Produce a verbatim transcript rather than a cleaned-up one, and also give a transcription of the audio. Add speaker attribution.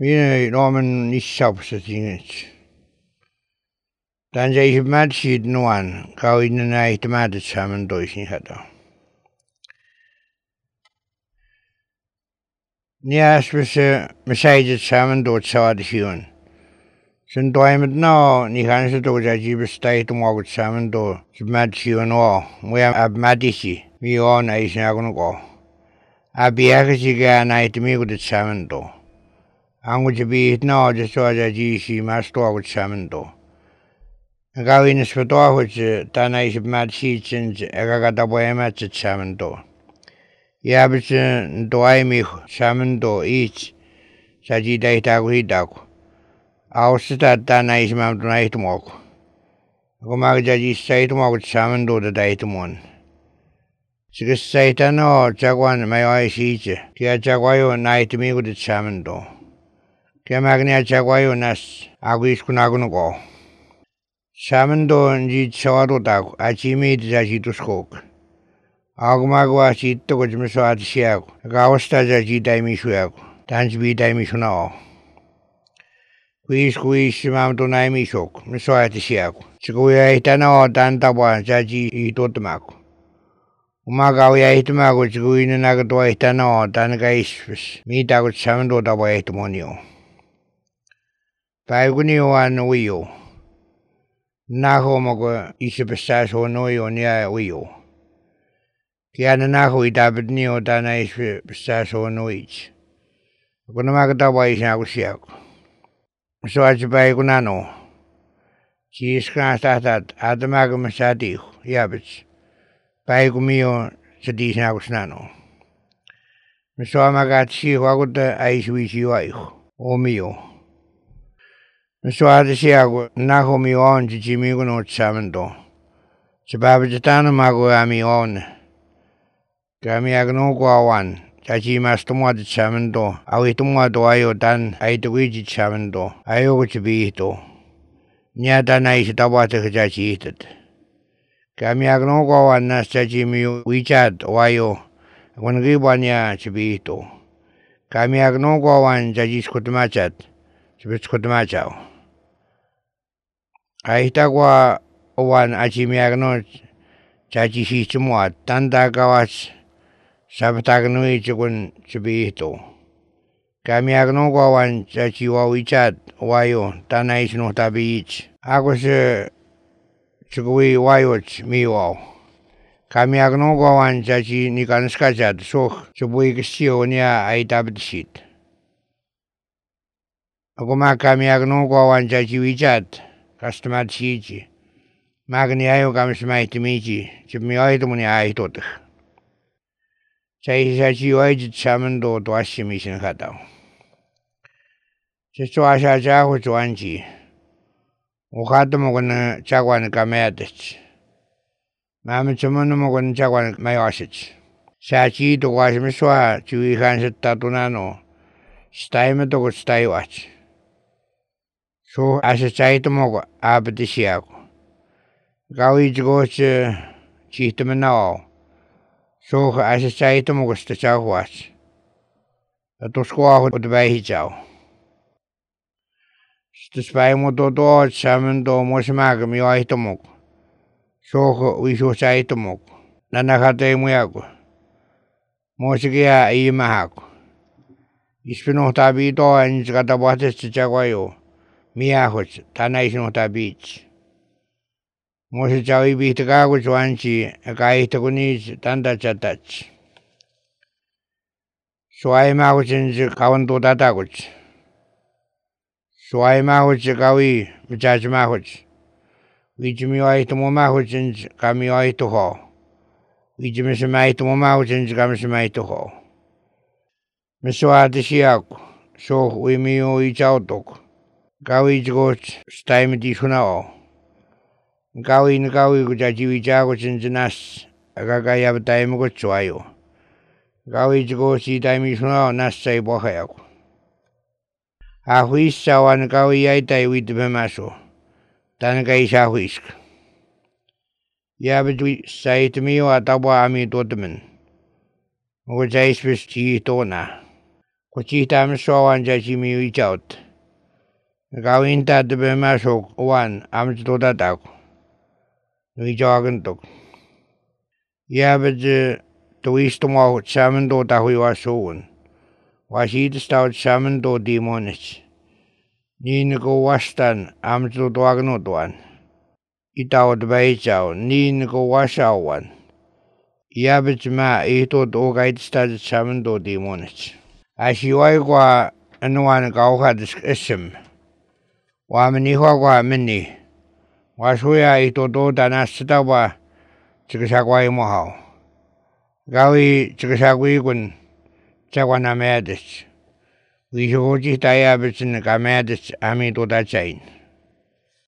Speaker 1: Mine Norman nissaupsatingit. Dan zei mad siid nuan, kau ina na ite mad saman toisin hada. Nias se mesaidet saman dot sawad siun. Sen toimet no ni kansa to ja jibestai to mogut saman do mad siun o moya ab madisi mi on ai snagun go. Abiaka siga na ite mi gut saman do. Angu jabi no just so ja ji si mas to gut saman do. Gawin is vertoa which tana is mad sheets and agagata boema at samento. Yabits doimi samento each saji daitago hidago. Ausita tana is mount night mok. Gomagaji say to mok samento the daitamon. Sigus saitano jaguan my eye sheets. Kia jaguayo night me with the samento. Kia magnia jaguayo nas aguis kunaguno. Samendo nji sawado taku achimi jaji to skok. Agmagwa sit to gojmeso at siago. Gawasta jaji daimi shuago. Tanj bi daimi shunao. Quiz quiz mamto naimi shok. Meso at siago. Chikuya itana o tantawa jaji itotamaku. Umagawa itamago chikuina nagatwa itana o tanaka isfis. Mitago samendo tawa itomonio. Paiguni wan uyo. Naho mogo isipesas o noi o nia uyo. Kia na naho itabit ni o tana isipesas o noich. Kuna makatawa isnago siako. So achipai kunano. Si iskana statat atamaga masatiho yabits. Pai kumio sa di isnago snano. So amagat si waguta aiswisi waiho. O mio. Miswada siago naho mi on jimigo no samento. Sebab jatana mago ami on. Kami agno gwawan. Chachi mastomo de samento. Awitomo do ayo dan aituiji samento. Ayo kuchibito. Nya dan ais tabata chachi itat. Kami agno gwawan nas chachi mi wichat wayo. Wanribanya chibito. Kami agno gwawan chachi skutamachat. Chibit skutamachao. Aitagwa owan achimiagno chachi hichumwa tanda gawas sabtagnui chukun chubito. Kamiagno gwawan chachi wawichat wayo tanais no tabich. Agos chukui wayoch miwaw. Kamiagno gwawan chachi nikanskachat soch chubui kisio nia aitabitsit. Agoma kamiagno gwawan chachi wichat. Customer chichi. Magni ayo gamis maiti michi. Chip mi aito muni aito tich. Chay sachi waijit samendo to ashi mishin hatao. Chicho asha chahu chuanchi. Ukhato mo kuna chakwan kameatich. Mami chumunu mo kuna chakwan mayosich. Sachi to washmiswa chui hansit tatunano. Staime to gut stai wach. So as a chaitomo abdisiago. Gawi goes chitamanao. So as a chaitomo was the chawatch. A to squaw with the bahijao. The spy moto dodge salmon do mosmagam yoitomok. So we show chaitomok. Nanakate muyago. Mosigia imahago. Ispino tabito and gatabates to chaguayo. Miahos, Tanais no tabich. Mose chawi bitagago chuanchi, a guy to gunis, tanda chatach. So I mahos kawanto tatagoch. So I mahos gawi, Mijaj mahos. Which me oi to momahos and kami oi to ho. Which miss my to momahos and gamis my to ho. Missoa de siaco, so we me each out dog. Gawi goes stime di sunao. Gawi in gawi gujaji jagos in nas, a gagaya time go chuayo. Gawi goes see time sunao nas say boheo. A whisk saw an gawi aita with the maso. Tangaisha whisk. Yabit we say to me or tawa ami toteman. Which I speak to tona. Kuchihtamme soan jajimi uijaut. Gawin tadbe masok wan amj dodatak. Uijagantok. Yabaj tuistumo chaman do dahui wasoon. Washid stout chaman do demonich. Ni go wastan amj dodagnodwan. Itawad baijao ni go washawan. Yabaj ma ito do guide stad chaman do demonich. Ashiwai kwa anuan gauha isim. Wamini kwa mini. Washuya ito do danasita wa chikashagwai mohau. Gawi chikashagwi kun chakwana medich. Wishoji taya bichin ka medich ami do da chain.